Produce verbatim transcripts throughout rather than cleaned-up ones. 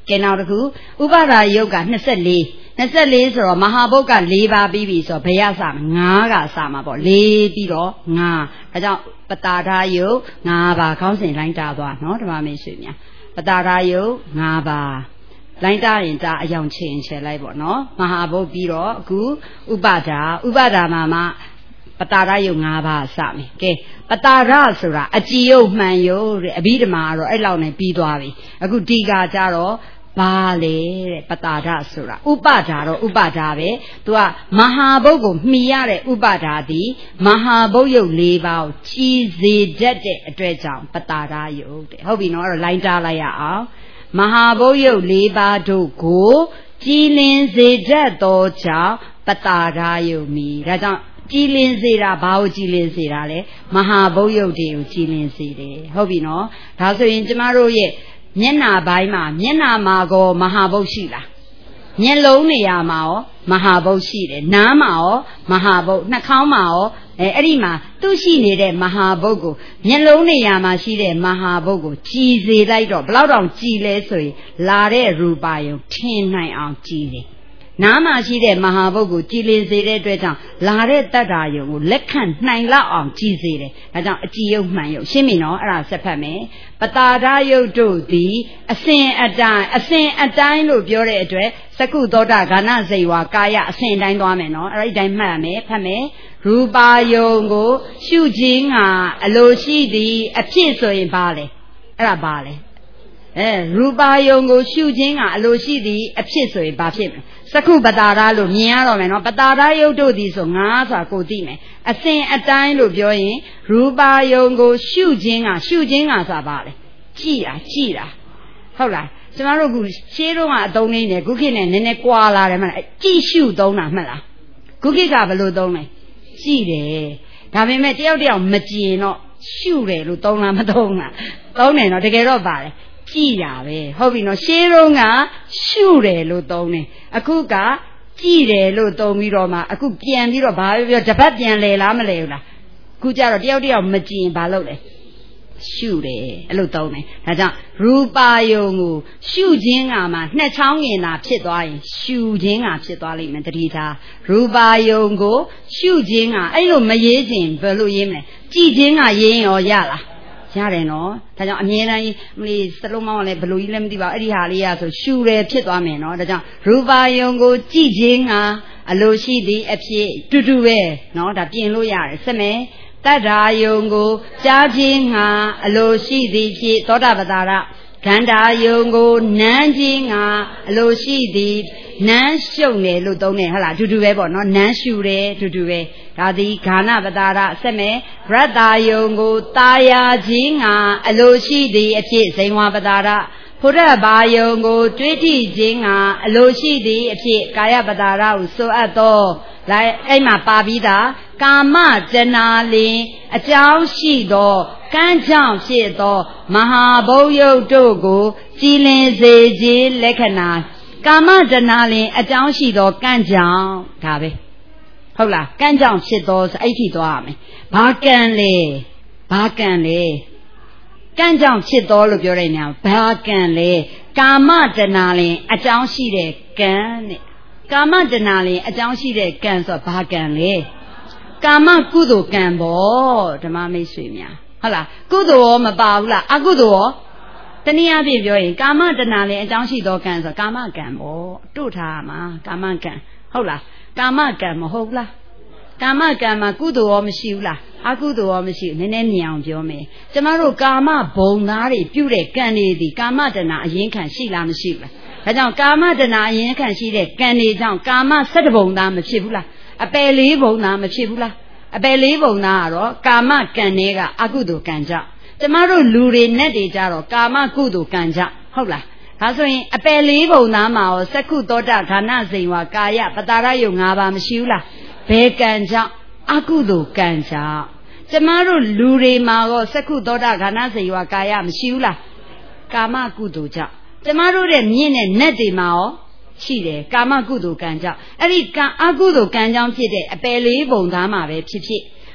ကဲနောက်တစ်ခုဥပါဒါယုတ်ကနှစ်ဆယ့်လေးနှစ်ဆယ့်လေးဆိုတော့မဟာဘုတ်ကလေးပါးပြီးပြီဆိုတော့ဘယ်ရစမှာငါးကစမှာပေါ့လေးပြီးတော့ငါးဒါကြောင့်ပတာဒယုတ်ငါးပါးခေါင်းစဉ်လိုင်းတာသွားနော်ဓမ္မမေဆွေများပတာဒယုတ်ငါးပါးလိုင်းတာရင်ဒါအယောင်ချင်ချယ်လိုက်ပေါ့နော်မဟာဘုတ်ပြီးတော့အခုဥပါဒါဥပါဒါမှာမှပတာရယုတ်၅ပါးစမယ်ကဲပတာရဆိုတာအကြည်ယုတ်မှန်ယုတ်တဲ့အဘိဓမ္မာကတော့အဲ့လောက်နဲ့ပြီးသွားပြီအခုဒီကကြတော့ဘာလေတဲ့ပတာရဆိုတာဥပဒါတော့ဥပဒါပဲသူကမဟာဘုတ်ကိုမှီရတဲ့ဥပဒါသည်မဟာဘုတ်ယုတ်၄ပါးကိုကြီးစေတတ်တဲ့အတွက်ကြောင့်ပတာရယုတ်တဲ့ဟုတ်ပြီနော်အဲ့တော့လိုင်းတားလိုက်ရအောင်မဟာဘုတ်ယုတ်၄ပါးတို့ကိုကြည်လင်စေတတ်သောကြောင့်ပတာရယုတ်မီဒါကြောင့်ကြည်လင်စေတာဘာကိုကြည်လင်စေတာလဲမဟာဘုတ်ယုတ်တွေကိုကြည်လင်စေတယ်ဟုတ်ပြီနော်ဒါဆိုရင်ကျမတို့ရဲ့မျက်နာပိုင်းမှာမျက်နာမှာကောမဟာဘုတ်ရှိလားမျက်လုံးနေရာမှာရောမဟာဘုတ်ရှိတယ်နားမှာရောမဟာဘုတ်နှာခေါင်းမှာရောအဲအဲ့ဒီမှာသူ့ရှိနေတဲ့မဟာဘုတ်ကိုမျက်လုံးနေရာမှာရှိတဲ့မဟာဘုတ်ကိုကြည်စေလိုက်တော့ဘယ်လောက်တောင်ကြည်လဲဆိုရင်လာတဲ့ရူပါယုံထင်နိုင်အောင်ကြည်တယ်နားမှာရှိတဲ့မဟာဘုတ်ကိုကြည်လင်စေတဲ့အတွက်ကြောင့်လာတဲ့တတ္တာယုံကိုလက်ခံနိုင်လောက်အောင်ကြည်စေတယ်ဒါကြောင့်အကြည်ယုတ်မှန်ယုတ်ရှင်းပြီနော်အဲ့ဒါဆက်ဖတ်မယ်ပတာဒယုတ်တို့သည်အစဉ်အတိုင်းအစဉ်အတိုင်းလို့ပြောတဲ့အတွက်သကုသောတာဂာနဇေဝကာယအစဉ်အတိုင်းသွားမယ်နော်အဲ့ဒီတိုင်းမှတ်ရမယ်ဖတ်မယ်ရူပါယုံကိုရှုခြင်းကအလိုရှိသည်အဖြစ်ဆိုရင်ဘာလဲအဲ့ဒါဘာလဲအဲရူပါယုံကိုရှုခြင်းကအလိုရှိသည်အဖြစ်ဆိုရင်ဘာဖြစ်မလဲသကုပတာရလို့မြင်ရတော့မယ်နော်ပတာရယုတ်တို့သည်ဆိုငါးဆိုတာကိုသိမယ်အစဉ်အတိုင်းလို့ပြောရင်ရူပါယုံကိုရှုခြင်းကရှုခြင်းကဆိုတာဘာလဲကြည်တာကြည်တာဟုတ်လားကျမတို့ကရှေးတုန်းကအသုံးလေးနဲ့ခုခေတ်နဲ့နည်းနည်းကွာလာတယ်မှတ်လားကြည်ရှုသုံးတာမှတ်လားခုခေတ်ကဘယ်လိုသုံးလဲကြည်တယ်ဒါပေမဲ့တယောက်တယောက်မကြည်တော့ရှုတယ်လို့သုံးလားမသုံးလားသုံးတယ်နော်တကယ်တော့ပါလေကြည်တာပဲဟုတ်ပြီနော်ရှေးတုန်းကရှုတယ်လို့သုံးတယ်အခုကကြည်တယ်လို့သုံးပြီးတော့မှအခုပြန်ပြီးတော့ဘာပြောပြောတပတ်ပြန်လဲလားမလဲဘူးလားအခုကျတော့တယောက်တယောက်မကြည်ရင်ဘာလုပ်လဲရှုတယ်အဲ့လိုသုံးတယ်ဒါကြောင့်ရူပါယုံကိုရှုခြင်းကမှနှစ်ချောင်းငင်တာဖြစ်သွားရင်ရှုခြင်းကဖြစ်သွားလိမ့်မယ်တတိထားရူပါယုံကိုရှုခြင်းကအဲ့လိုမရေးခြင်းဘယ်လိုရေးမလဲကြည်ခြင်းကရေးရင်ရောရလားရတယ်နော်ဒါကြောင့်အမြဲတမ်းမလီစလုံးမောင်းလည်းဘလူကြီးလည်းမသိပါဘူးအဲ့ဒီဟာလေးရဆိုရှူတယ်ဖြစ်သွားမယ်နော်ဒါကြောင့်ရူပါယုံကိုကြည်ခြင်းကအလိုရှိသည်အဖြစ်တူတူပဲနော်ဒါပြင်လို့ရတယ်စမယ်တတ္ထာယုံကိုကြားခြင်းကအလိုရှိသည်ဖြစ်သောတာပတ္တာရခန္ဓာယုံကိုနမ်းခြင်းကအလိုရှိသည်နမ်းရှုံတယ်လို့သုံးတယ်ဟုတ်လားအတူတူပဲပေါ့နော်နမ်းရှူတယ်အတူတူပဲဒါသည်ဂာနပတာရဆက်မယ်ရတ္တာယုံကိုတာယာခြင်းကအလိုရှိသည်အဖြစ်ဇိန်ဝပတာရဖုရဘာယုံကိုတွေးထိခြင်းကအလိုရှိသည်အဖြစ်ကာယပတာရဟုဆိုအပ်သောလိုက်အဲ့မှာပါပြီးသားကာမတဏလင်အကြောင်းရှိသောကံကြောင့်ဖြစ်သောမဟာဘုတ်ယုတ်တို့ကိုကြည်လင်စေခြင်းလက္ခဏာကာမတဏလင်အကြောင်းရှိသောကံကြောင့်ဒါပဲဟုတ်လားကံကြောင့်ဖြစ်သောအဲ့ဒီသွားရမယ်ဘာကံလဲဘာကံလဲကံကြောင့်ဖြစ်သောလို့ပြောတဲ့နေရာဘာကံလဲကာမတဏလင်အကြောင်းရှိတဲ့ကံတဲ့ကာမတဏလင်အကြောင်းရှိတဲ့ကံဆိုဘာကံလဲကာမကုသိုလ်ကံပေါ့ဓမ္မမိတ်ဆွေများဟုတ်လားကုသိုလ်ရောမပါဘူးလားအကုသိုလ်ရောတနည်းအားဖြင့်ပြောရင်ကာမတဏလည်းအကြောင်းရှိသောကံဆိုကာမကံပေါ့တို့ထားမှာကာမကံဟုတ်လားကာမကံမဟုတ်လားကာမကံမှာကုသိုလ်ရောမရှိဘူးလားအကုသိုလ်ရောမရှိဘူးနည်းနည်းမြင်အောင်ပြောမယ်ကျမတို့ကာမဘုံသားတွေပြုတဲ့ကံတွေဒီကာမတဏအရင်ခံရှိလားမရှိဘူးလားဒါကြောင့်ကာမတဏအရင်ခံရှိတဲ့ကံတွေကြောင့်ကာမ၁၇ဘုံသားမဖြစ်ဘူးလားအပယ်လေးဘုံသားမဖြစ်ဘူးလားအပယ်လေးဘုံသားကတော့ကာမကံတွေကအကုသိုလ်ကံကြောင့်ကျမတို့လူတွေနဲ့တွေကြတော့ကာမကုသိုလ်ကံကြောင့်ဟုတ်လားဒါဆိုရင်အပယ်လေးဘုံသားမှာရောသက္ကုသောတာဌာနစိန်ဝါကာယပတာရယုံ၅ပါးမရှိဘူးလားဘယ်ကံကြောင့်အကုသိုလ်ကံကြောင့်ကျမတို့လူတွေမှာရောသက္ကုသောတာဌာနစိန်ဝါကာယမရှိဘူးလားကာမကုသိုလ်ကြောင့်ကျမတို့ရဲ့မြင့်တဲ့နတ်တွေမှာရောရှိတယ်ကာမကုသိုလ်ကံကြောင့်အဲ့ဒီကံအကုသိုလ်ကံကြောင့်ဖြစ်တဲ့အပယ်လေးဘုံသားမှာပဲဖြစ်ဖြစ်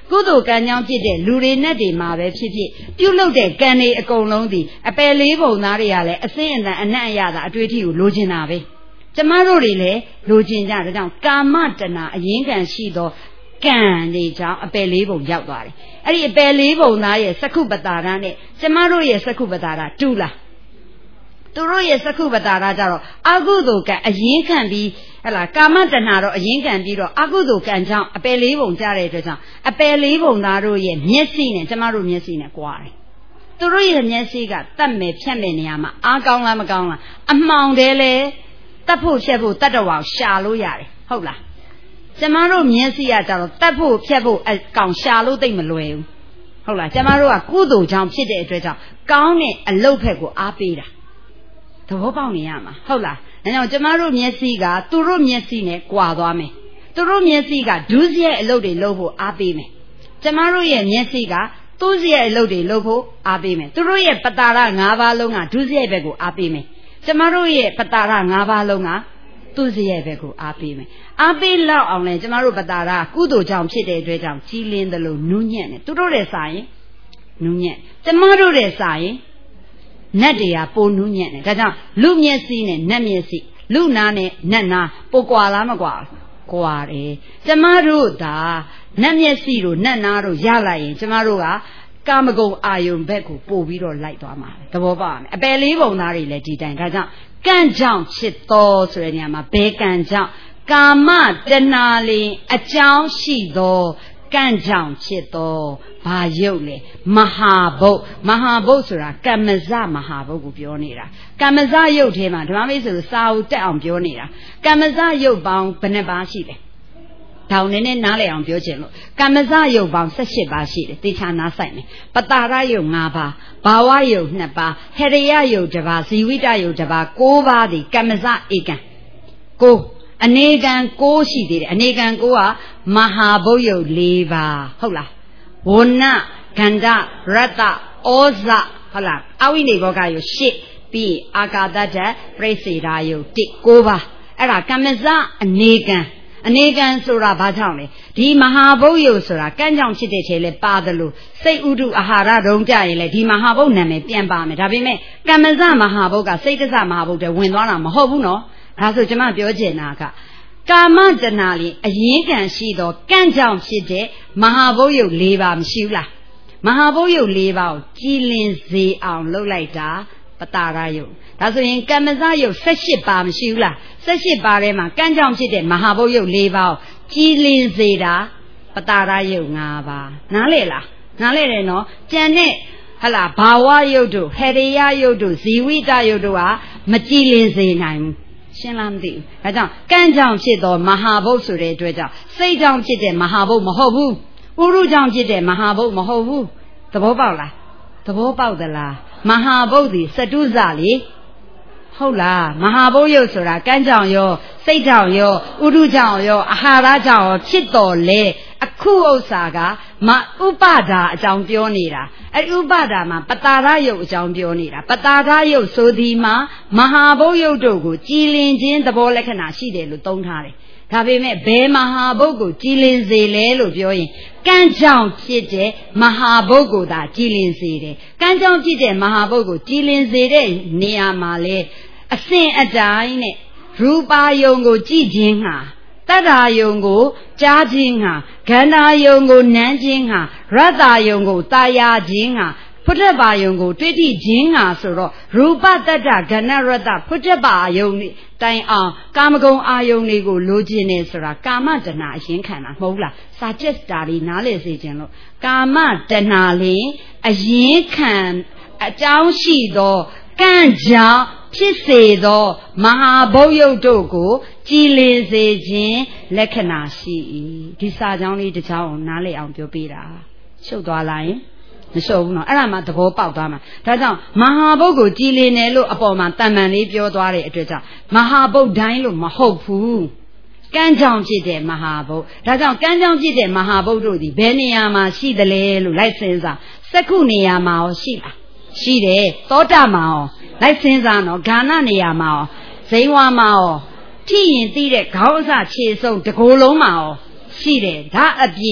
ကုသိုလ်ကံကြောင့်ဖြစ်တဲ့လူတွေနဲ့တွေမှာပဲဖြစ်ဖြစ်ပြုလုပ်တဲ့ကံတွေအကုန်လုံးဒီအပယ်လေးပုံသားတွေကလည်းအစင်းအတန်အနံ့အရသာအတွေ့အထိကိုလိုချင်တာပဲကျမတို့တွေလည်းလိုချင်ကြဒါကြောင့်ကာမတဏအရင်ကံရှိသောကံတွေကြောင့်အပယ်လေးပုံရောက်သွားတယ်အဲ့ဒီအပယ်လေးပုံသားရဲ့စက္ခုပတာရနဲ့ကျမတို့ရဲ့စက္ခုပတာရတူလားသူတို့ရဲ့စက္ခုပတာရကြတော့အကုသိုလ်ကံအရင်ခံပြီးဟလာကာမတဏတော့အရင်ခံပြီးတော့အကုသိုလ်ကံကြောင့်အပယ်လေးပုံကြတဲ့အတွက်ကြောင့်အပယ်လေးပုံသားတို့ရဲ့မျက်စိနဲ့ကျမတို့မျက်စိနဲ့ကွာတယ်သူတို့ရဲ့မျက်စိကတတ်မယ်ဖြတ်မယ်နေရာမှာအားကောင်းလားမကောင်းလားအမှောင်တယ်လေတတ်ဖို့ဖြတ်ဖို့တတ်တော်အောင်ရှာလို့ရတယ်ဟုတ်လားကျမတို့မျက်စိကကြတော့တတ်ဖို့ဖြတ်ဖို့အကောင်ရှာလို့သိမ့်မလွယ်ဘူးဟုတ်လားကျမတို့ကကုသိုလ်ကြောင့်ဖြစ်တဲ့အတွက်ကြောင့်ကောင်းတဲ့အလုပ်ဖက်ကိုအားပေးတာသဘောပေါက်နေရမှာဟုတ်လားဒါကြောင့်ကျမတို့မျက်စိကသူတို့မျက်စိနဲ့ကွာသွားမယ်သူတို့မျက်စိကဒုစရိုက်အလုပ်တွေလုပ်ဖို့အားပေးမယ်ကျမတို့ရဲ့မျက်စိကသူစရိုက်အလုပ်တွေလုပ်ဖို့အားပေးမယ်သူတို့ရဲ့ပတာရ၅ပါးလုံးကဒုစရိုက်ဘက်ကိုအားပေးမယ်ကျမတို့ရဲ့ပတာရ၅ပါးလုံးကသူစရိုက်ဘက်ကိုအားပေးမယ်အားပေးလောက်အောင်လဲကျမတို့ပတာရကုသိုလ်ကြောင့်ဖြစ်တဲ့အတွက်ကြောင့်ကြီးလင်းသလိုနူးညံ့တယ်သူတို့ရဲ့စာရင်နူးညံ့ကျမတို့ရဲ့စာရင်နတ်တွေကပိုနူးညံ့တယ်ဒါကြောင့်လူမျက်စိနဲ့နတ်မျက်စိလူနာနဲ့နတ်နာပိုကွာလားမကွာကွာတယ်ကျမတို့ဒါနတ်မျက်စိတို့နတ်နာတို့ရလိုက်ရင်ကျမတို့ကကာမဂုဏ်အာယုန်ဘက်ကိုပို့ပြီးတော့လိုက်သွားမှာသဘောပေါက်ရမယ်အပယ်လေးပုံသားတွေလည်းဒီတိုင်းဒါကြောင့်ကံကြောင့်ဖြစ်သောဆိုတဲ့နေရာမှာဘယ်ကံကြောင့်ကာမတဏှာလင်အကြောင်းရှိသောကံကြောင့်ဖြစ်သောဘာရုပ်လဲမဟာဘုတ်မဟာဘုတ်ဆိုတာကမ္မဇမဟာဘုတ်ကိုပြောနေတာကမ္မဇရုပ်ထဲမှာဓမ္မမိတ်ဆိုစာအုပ်တက်အောင်ပြောနေတာကမ္မဇရုပ်ပေါင်းဘယ်နှပါးရှိလဲဒါနည်းနည်းနားလည်အောင်ပြောချင်လို့ကမ္မဇရုပ်ပေါင်း၁၈ပါးရှိတယ်တေချာနားဆိုင်မယ်ပတာရရုပ်၅ပါးဘာဝရုပ်၂ပါးဟရိယရုပ်တစ်ပါးဇီဝိတရုပ်တစ်ပါး၉ပါးဒီကမ္မဇဧကံ၉အနေကံ၉ရှိသေးတယ်အနေကံ၉ကမဟာဘုတ်ရုပ်၄ပါးဟုတ်လားဝဏဂန္ဓရတ္တဩဇဟုတ်လားအဝိနေဘောကရုပ်၈ပြီးအာကာသတ္တပြိစေရာယုတ်၁၉ပါးအဲ့ဒါကမ္မဇအနေကံအနေကံဆိုတာဘာကြောင့်လဲဒီမဟာဘုတ်ယုတ်ဆိုတာကံကြောင့်ဖြစ်တဲ့ခြေလဲပါတယ်လို့စိတ်ဥဒုအာဟာရတုံးကြရင်လေဒီမဟာဘုတ်နာမည်ပြန်ပါမယ်ဒါပေမဲ့ကမ္မဇမဟာဘုတ်ကစိတ်တစမဟာဘုတ်တွေဝင်သွားတာမဟုတ်ဘူးနော်ဒါဆိုကျွန်မပြောချင်တာကကာမတဏှာလေးအရင်ကံရှိသောကံကြောင့်ဖြစ်တဲ့မဟာဘုတ်ယုတ်၄ပါးမရှိဘူးလားမဟာဘုတ်ယုတ်၄ပါးကိုကြည်လင်စေအောင်လုပ်လိုက်တာပတာရယုတ်ဒါဆိုရင်ကမ္မဇယုတ်၁၈ပါးမရှိဘူးလား၁၈ပါးထဲမှာကံကြောင့်ဖြစ်တဲ့မဟာဘုတ်ယုတ်၄ပါးကိုကြည်လင်စေတာပတာရယုတ်၅ပါးနားလည်လားနားလည်တယ်နော်ကြံတဲ့ဟလာဘာဝယုတ်တို့ဟရိယယုတ်တို့ဇီဝိတယုတ်တို့ကမကြည်လင်စေနိုင်ဘူးရှင်းလားမသိဘူးဒါကြောင့်ကံကြောင့်ဖြစ်သောမဟာဘုတ်ဆိုတဲ့အတွက်ကြောင့်စိတ်ကြောင့်ဖြစ်တဲ့မဟာဘုတ်မဟုတ်ဘူးဥရုကြောင့်ဖြစ်တဲ့မဟာဘုတ်မဟုတ်ဘူးသဘောပေါက်လားသဘောပေါက်သလားမဟာဘုတ်ဒီစတုဇလေဟုတ်လားမဟာဘုတ်ရုပ်ဆိုတာကံကြောင့်ရောစိတ်ကြောင့်ရောဥရုကြောင့်ရောအာဟာရကြောင့်ရောဖြစ်တော်လေအခုဥစ္စာကမဥပါဒါအကြောင်းပြောနေတာအဲဥပါဒါမှာပတာရယုတ်အကြောင်းပြောနေတာပတာရယုတ်ဆိုဒီမှာမဟာဘုတ်ရုပ်တို့ကိုကြည်လင်ခြင်းသဘောလက္ခဏာရှိတယ်လို့သုံးထားတယ်ဒါပေမဲ့ဘယ်မဟာဘုတ်ကိုကြည်လင်စေလဲလို့ပြောရင်ကံကြောင့်ဖြစ်တဲ့မဟာဘုတ်ကိုသာကြည်လင်စေတယ်ကံကြောင့်ဖြစ်တဲ့မဟာဘုတ်ကိုကြည်လင်စေတဲ့နေရာမှာလေအစဉ်အတိုင်းနဲ့ရူပါယုံကိုကြည်ခြင်းဟာတတ္တာယုံကိုကြားခြင်းဟာဂန္ဓာယုံကိုနမ်းခြင်းဟာရတ္တယုံကိုတာယာခြင်းဟာဖုဒ္ဓဘာယုံကိုတွေ့ထိခြင်းဟာဆိုတော့ရူပတတ္တဂဏရတ္တဖုဒ္ဓဘာယုံတိုင်အောင်ကာမဂုဏ်အာယုံတွေကိုလိုချင်နေဆိုတာကာမတဏှာအရင်ခံတာမဟုတ်လားစာချက်တာတွေနားလည်စေခြင်းလို့ကာမတဏှာလေးအရင်ခံအကြောင်းရှိသောကံကြောင့်ဖြစ်စေသောမဟာဘုတ်ယုတ်တို့ကိုကြည်လင်စေခြင်းလက္ခဏာရှိ၏ဒီစာကြောင်းလေးတစ်ချောင်းကိုနားလည်အောင်ပြောပြတာရှုပ်သွားလိုက်ရင်မရှုပ်ဘူးနော်အဲ့ဒါမှသဘောပေါက်သွားမှာဒါကြောင့်မဟာဘုတ်ကိုကြည်လင်တယ်လို့အပေါ်မှာတန်တန်လေးပြောသွားတဲ့အတွက်ကြောင့်မဟာဘုတ်တိုင်းလို့မဟုတ်ဘူးကံကြောင့်ဖြစ်တဲ့မဟာဘုတ်ဒါကြောင့်ကံကြောင့်ဖြစ်တဲ့မဟာဘုတ်တို့ဒီဘယ်နေရာမှာရှိသလဲလို့လိုက်စဉ်းစားစက္ခုနေရာမှာရောရှိလားရှိတယ်သောတာမှာရောလိုက်စဉ်းစားနော်ဂါဏနေရာမှာရောဇိဝါမှာရောထိရင်သိတဲ့ခေါင်းအစခြေဆုံးတကိုယ်လုံးမှာရောရှိတယ်ဒါအပြင်ဘ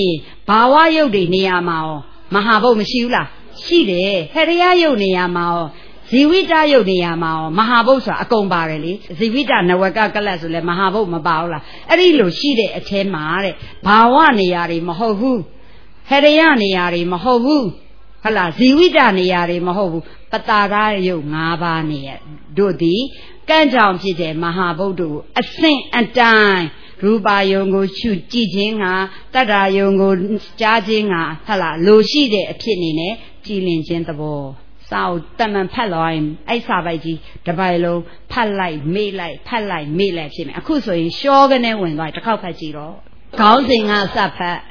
ဘာဝယုတ်တွေနေရာမှာရောမဟာဘုတ်မရှိဘူးလားရှိတယ်ဟရိယယုတ်နေရာမှာရောဇီဝိတယုတ်နေရာမှာရောမဟာဘုတ်ဆိုတာအကုန်ပါတယ်လေဇီဝိတနဝကကလတ်ဆိုလဲမဟာဘုတ်မပါဘူးလားအဲ့ဒီလိုရှိတဲ့အထဲမှာတဲ့ဘာဝနေရာတွေမဟုတ်ဘူးဟရိယနေရာတွေမဟုတ်ဘူးဟုတ်လားဇီဝိတနေရာတွေမဟုတ်ဘူးပတာရယုတ်၅ပါးနေရတို့သည်ကံကြောင့်ဖြစ်တဲ့မဟာဘုတ်တို့အဆင့်အတိုင်းရူပါယုံကိုရှုကြည့်ခြင်းကတတ္တယုံကိုကြားခြင်းကဟုတ်လားလိုရှိတဲ့အဖြစ်နေနဲ့ကြည်လင်ခြင်းသဘောစာအုပ်တမန်ဖတ်လိုက်အဲ့စာပိုက်ကြီးတစ်ပိုက်လုံးဖတ်လိုက်မေ့လိုက်ဖတ်လိုက်မေ့လိုက်ဖြစ်မယ်အခုဆိုရင်ရှောကနေဝင်သွားတစ်ခေါက်ဖတ်ကြည့်တော့ခေါင်းစဉ်ကစဖတ်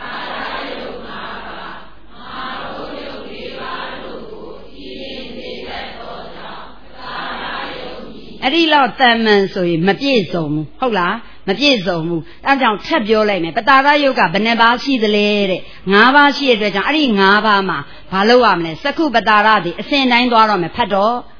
အဲ့ဒီလောက်တန်မှန်ဆိုရင်မပြည့်စုံဘူးဟုတ်လားမပြည့်စုံဘူးအဲဒါကြောင့်ထပ်ပြောလိုက်မယ်ပတာရယုတ်ကဘယ်နှပါးရှိသလဲတဲ့၅ပါးရှိတဲ့အတွက်ကြောင့်အဲ့ဒီ၅ပါးမှာဘာလုပ်ရမလဲစက္ခုပတာရသည်အစဉ်တိုင်းသွားတော့မယ်ဖတ်တော့